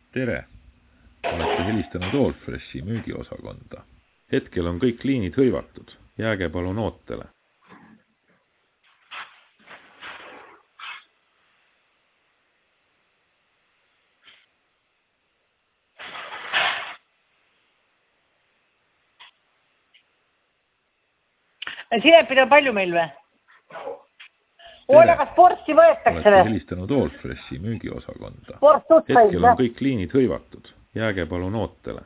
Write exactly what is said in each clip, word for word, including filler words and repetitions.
tere! Olete helistanud Allfreshi müügiosakonda. Hetkel on kõik liinid hõivatud. Jääge palun ootele. Sinepid on palju meil või? Ole, kas portsi võetakse Olete või? helistanud Allfreshi müügiosakonda. Ports tutsa Hetkel on või? kõik liinid hõivatud. Jääge palun ootele.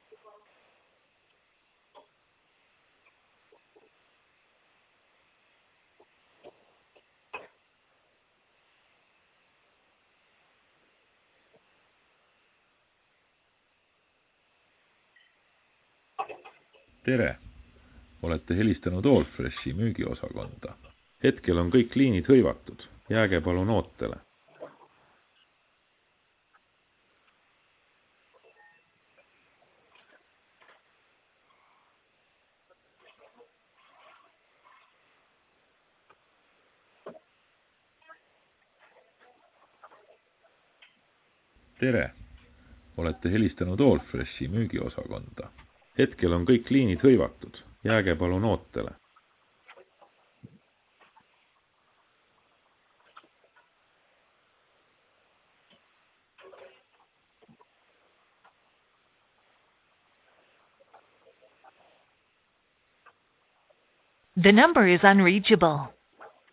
Tere! Olete helistanud Allfreshi müügiosakonda. Hetkel on kõik liinid hõivatud. Jääge palun ootele. Tere! Olete helistanud Allfreshi müügiosakonda. Hetkel on kõik liinid hõivatud. Jääge palun ootele. The number is unreachable.